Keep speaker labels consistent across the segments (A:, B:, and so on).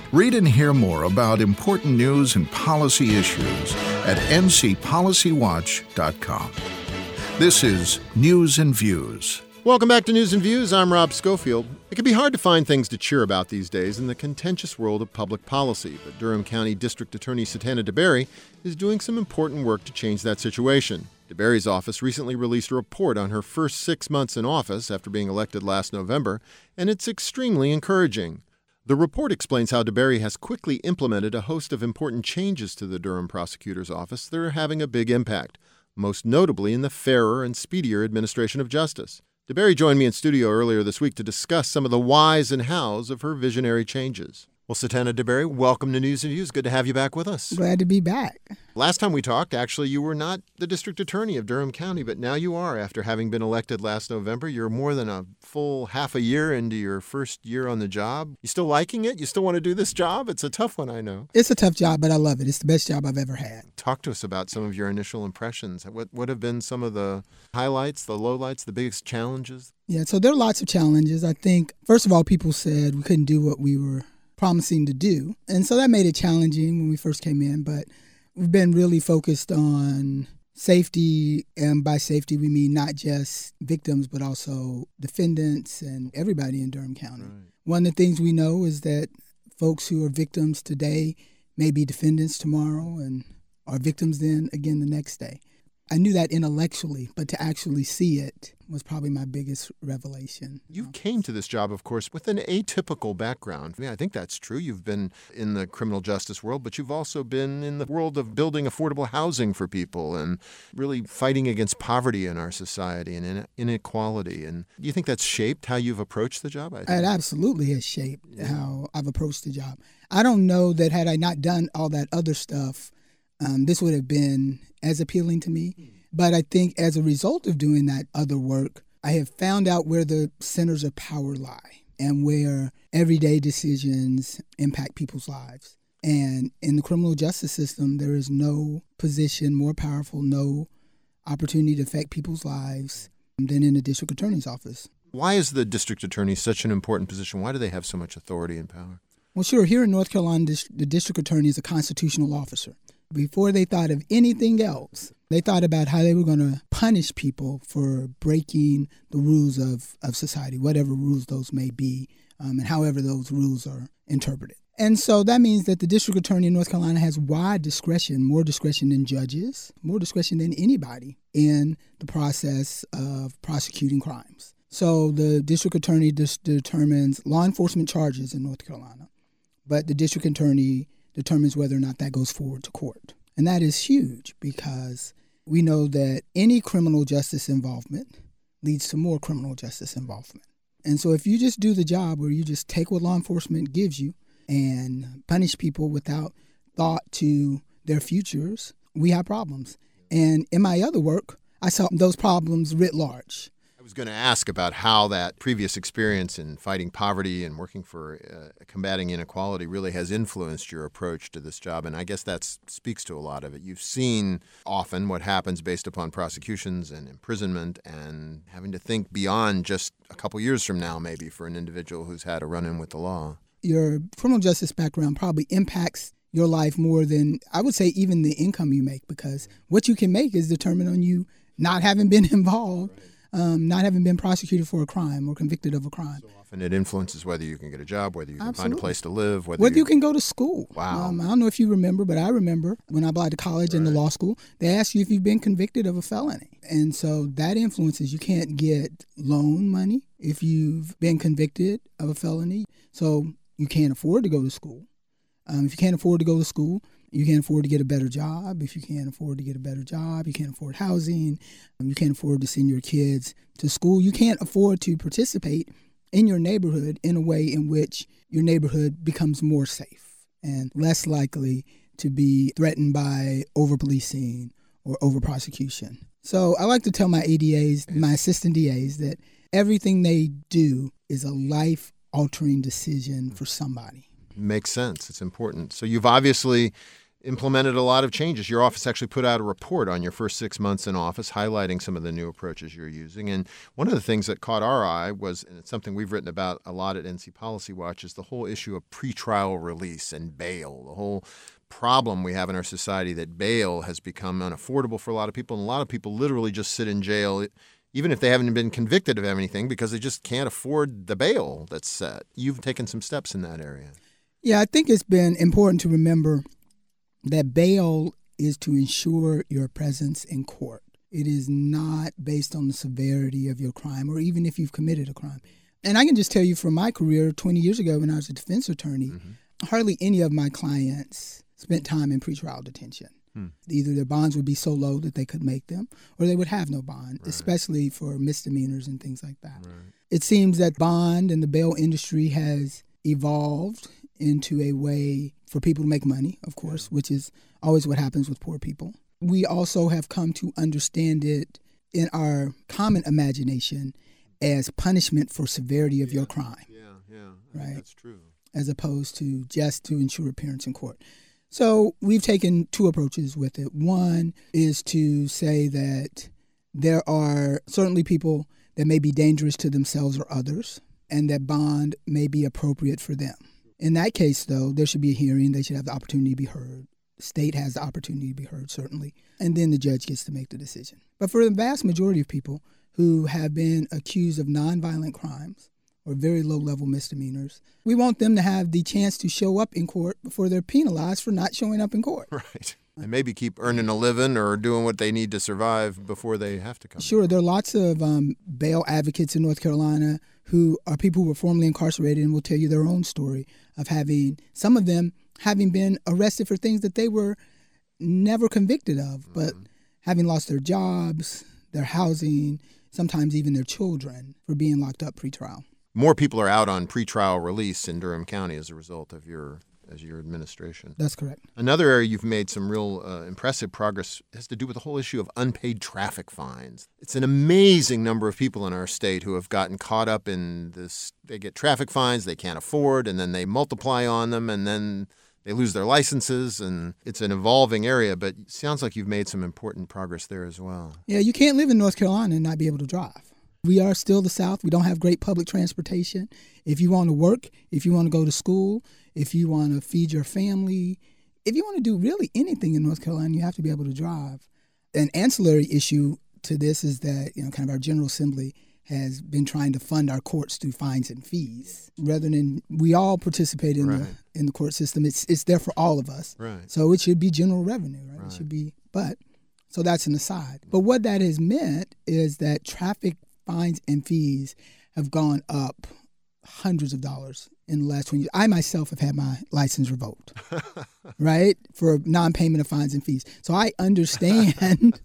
A: Read and hear more about important news and policy issues at ncpolicywatch.com. This is News and Views.
B: Welcome back to News and Views. I'm Rob Schofield. It can be hard to find things to cheer about these days in the contentious world of public policy, but Durham County District Attorney Satana DeBerry is doing some important work to change that situation. DeBerry's office recently released a report on her first 6 months in office after being elected last November, and it's extremely encouraging. The report explains how DeBerry has quickly implemented a host of important changes to the Durham prosecutor's office that are having a big impact, most notably in the fairer and speedier administration of justice. DeBerry joined me in studio earlier this week to discuss some of the whys and hows of her visionary changes. Well, Satana DeBerry, welcome to News and Views. Good to have you back with us.
C: Glad to be back.
B: Last time we talked, actually, you were not the district attorney of Durham County, but now you are after having been elected last November. You're more than a full half a year into your first year on the job. You still liking it? You still want to do this job? It's a tough one, I know.
C: It's a tough job, but I love it. It's the best job I've ever had.
B: Talk to us about some of your initial impressions. What have been some of the highlights, the lowlights, the biggest challenges?
C: Yeah, so there are lots of challenges. I think, first of all, people said we couldn't do what we were promising to do. And so that made it challenging when we first came in, but we've been really focused on safety, and by safety we mean not just victims, but also defendants and everybody in Durham County. Right. One of the things we know is that folks who are victims today may be defendants tomorrow and are victims then again the next day. I knew that intellectually, but to actually see it was probably my biggest revelation.
B: You came to this job, of course, with an atypical background. I think that's true. You've been in the criminal justice world, but you've also been in the world of building affordable housing for people and really fighting against poverty in our society and inequality. And do you think that's shaped how you've approached the job?
C: It absolutely has shaped how I've approached the job. I don't know that had I not done all that other stuff, this would have been as appealing to me. But I think as a result of doing that other work, I have found out where the centers of power lie and where everyday decisions impact people's lives. And in the criminal justice system, there is no position more powerful, no opportunity to affect people's lives than in the district attorney's office.
B: Why is the district attorney such an important position? Why do they have so much authority and power?
C: Well, sure. Here in North Carolina, the district attorney is a constitutional officer. Before they thought of anything else, they thought about how they were going to punish people for breaking the rules of society, whatever rules those may be, and however those rules are interpreted. And so that means that the district attorney in North Carolina has wide discretion, more discretion than judges, more discretion than anybody in the process of prosecuting crimes. So the district attorney determines law enforcement charges in North Carolina, but the district attorney determines whether or not that goes forward to court. And that is huge because we know that any criminal justice involvement leads to more criminal justice involvement. And so if you just do the job where you just take what law enforcement gives you and punish people without thought to their futures, we have problems. And in my other work, I saw those problems writ large.
B: I was going to ask about how that previous experience in fighting poverty and working for combating inequality really has influenced your approach to this job, and I guess that speaks to a lot of it. You've seen often what happens based upon prosecutions and imprisonment and having to think beyond just a couple years from now maybe for an individual who's had a run-in with the law.
C: Your criminal justice background probably impacts your life more than, I would say, even the income you make, because what you can make is determined on you not having been involved. Not having been prosecuted for a crime or convicted of a crime.
B: So often it influences whether you can get a job, whether you can find a place to live,
C: whether you can go to school.
B: Wow.
C: I don't know if you remember, but I remember when I applied to college and to law school, they ask you if you've been convicted of a felony. And so that influences. You can't get loan money if you've been convicted of a felony. So you can't afford to go to school. If you can't afford to go to school, you can't afford to get a better job. If you can't afford to get a better job, you can't afford housing. You can't afford to send your kids to school. You can't afford to participate in your neighborhood in a way in which your neighborhood becomes more safe and less likely to be threatened by over-policing or over-prosecution. So I like to tell my ADAs, my assistant DAs, that everything they do is a life-altering decision for somebody.
B: Makes sense. It's important. So you've obviously implemented a lot of changes. Your office actually put out a report on your first 6 months in office highlighting some of the new approaches you're using. And one of the things that caught our eye was, and it's something we've written about a lot at NC Policy Watch, is the whole issue of pretrial release and bail. The whole problem we have in our society that bail has become unaffordable for a lot of people, and a lot of people literally just sit in jail even if they haven't been convicted of anything because they just can't afford the bail that's set. You've taken some steps in that area.
C: Yeah, I think it's been important to remember that bail is to ensure your presence in court. It is not based on the severity of your crime or even if you've committed a crime. And I can just tell you from my career 20 years ago when I was a defense attorney, hardly any of my clients spent time in pretrial detention. Either their bonds would be so low that they could make them or they would have no bond, especially for misdemeanors and things like that. It seems that bond and the bail industry has evolved into a way for people to make money, of course, which is always what happens with poor people. We also have come to understand it in our common imagination as punishment for severity of your crime. Right? That's true. As opposed to just to ensure appearance in court. So we've taken two approaches with it. One is to say that there are certainly people that may be dangerous to themselves or others, and that bond may be appropriate for them. In that case, though, there should be a hearing. They should have the opportunity to be heard. The state has the opportunity to be heard, certainly. And then the judge gets to make the decision. But for the vast majority of people who have been accused of nonviolent crimes or very low-level misdemeanors, we want them to have the chance to show up in court before they're penalized for not showing up in court.
B: Right. And maybe keep earning a living or doing what they need to survive before they have to come.
C: Sure. There are lots of bail advocates in North Carolina who are people who were formerly incarcerated and will tell you their own story of some of them having been arrested for things that they were never convicted of, but having lost their jobs, their housing, sometimes even their children for being locked up pretrial.
B: More people are out on pretrial release in Durham County as a result of your administration.
C: That's correct.
B: Another area you've made some real impressive progress has to do with the whole issue of unpaid traffic fines. It's an amazing number of people in our state who have gotten caught up in this. They get traffic fines they can't afford, and then they multiply on them, and then they lose their licenses, and it's an evolving area, but it sounds like you've made some important progress there as well.
C: Yeah, you can't live in North Carolina and not be able to drive. We are still the South. We don't have great public transportation. If you want to work, if you want to go to school, if you want to feed your family, if you want to do really anything in North Carolina, you have to be able to drive. An ancillary issue to this is that, kind of our General Assembly has been trying to fund our courts through fines and fees. Rather than we all participate in the court system, it's there for all of us.
B: Right.
C: So it should be general revenue, right? It should be, so that's an aside. But what that has meant is that traffic fines and fees have gone up hundreds of dollars in the last 20 years. I myself have had my license revoked, right, for non-payment of fines and fees. So I understand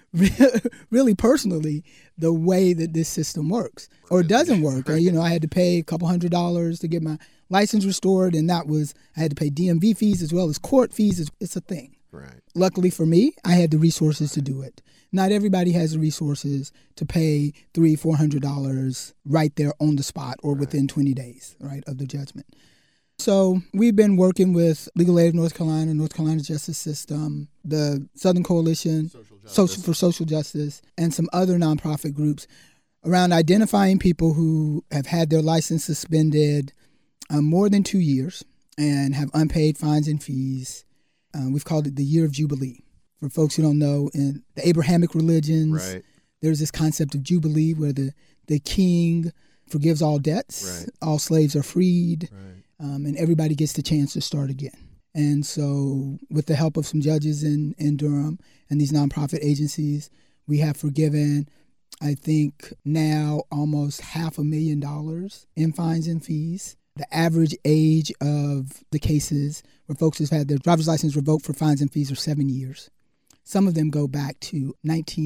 C: really personally the way that this system works or doesn't work. I had to pay a couple $100s to get my license restored, and I had to pay DMV fees as well as court fees. It's a thing.
B: Right.
C: Luckily for me, I had the resources to do it. Not everybody has the resources to pay $300-400 right there on the spot or within 20 days, right, of the judgment. So we've been working with Legal Aid of North Carolina Justice System, the Southern Coalition for Social Justice, and some other nonprofit groups around identifying people who have had their license suspended more than 2 years and have unpaid fines and fees. We've called it the Year of Jubilee. For folks who don't know, in the Abrahamic religions, there's this concept of Jubilee where the king forgives all debts, all slaves are freed, and everybody gets the chance to start again. And so with the help of some judges in Durham and these nonprofit agencies, we have forgiven, I think, now almost $500,000 in fines and fees. The average age of the cases where folks have had their driver's license revoked for fines and fees are 7 years. Some of them go back to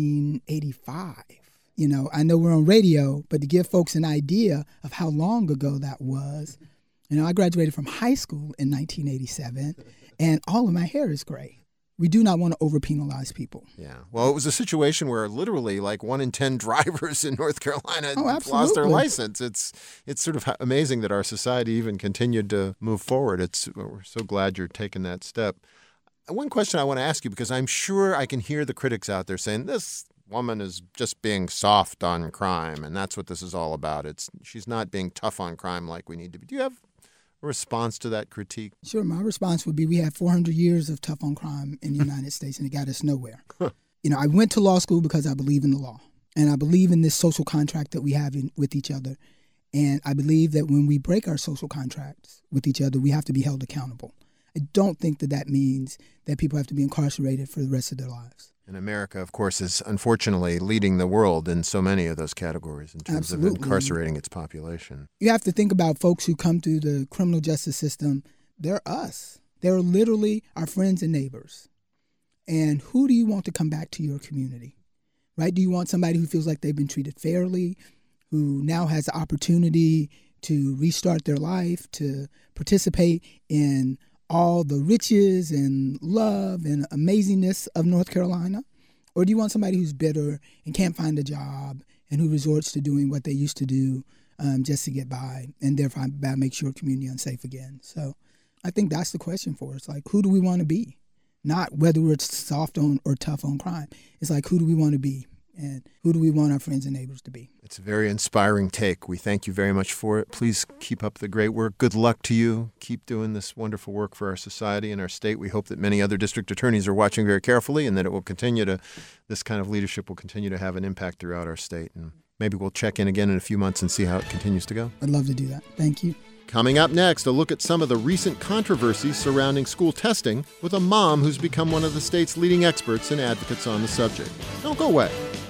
C: 1985. I know we're on radio, but to give folks an idea of how long ago that was, I graduated from high school in 1987, and all of my hair is gray. We do not want to overpenalize people.
B: Yeah. Well, it was a situation where literally like 1 in 10 drivers in North Carolina
C: lost
B: their license. It's sort of amazing that our society even continued to move forward. We're so glad you're taking that step. One question I want to ask you, because I'm sure I can hear the critics out there saying this woman is just being soft on crime, and that's what this is all about. She's not being tough on crime like we need to be. Do you have a response to that critique?
C: Sure. My response would be we have 400 years of tough on crime in the United States, and it got us nowhere. I went to law school because I believe in the law, and I believe in this social contract that we have with each other. And I believe that when we break our social contracts with each other, we have to be held accountable. I don't think that means that people have to be incarcerated for the rest of their lives.
B: And America, of course, is unfortunately leading the world in so many of those categories in terms of incarcerating its population.
C: You have to think about folks who come through the criminal justice system. They're us. They're literally our friends and neighbors. And who do you want to come back to your community, right? Do you want somebody who feels like they've been treated fairly, who now has the opportunity to restart their life, to participate in all the riches and love and amazingness of North Carolina? Or do you want somebody who's bitter and can't find a job and who resorts to doing what they used to do just to get by and therefore makes your community unsafe again? So I think that's the question for us. Like, who do we want to be? Not whether we're soft on or tough on crime. It's like, who do we want to be? And who do we want our friends and neighbors to be?
B: It's a very inspiring take. We thank you very much for it. Please keep up the great work. Good luck to you. Keep doing this wonderful work for our society and our state. We hope that many other district attorneys are watching very carefully and that this kind of leadership will continue to have an impact throughout our state. And maybe we'll check in again in a few months and see how it continues to go.
C: I'd love to do that. Thank you.
B: Coming up next, a look at some of the recent controversies surrounding school testing with a mom who's become one of the state's leading experts and advocates on the subject. Don't go away.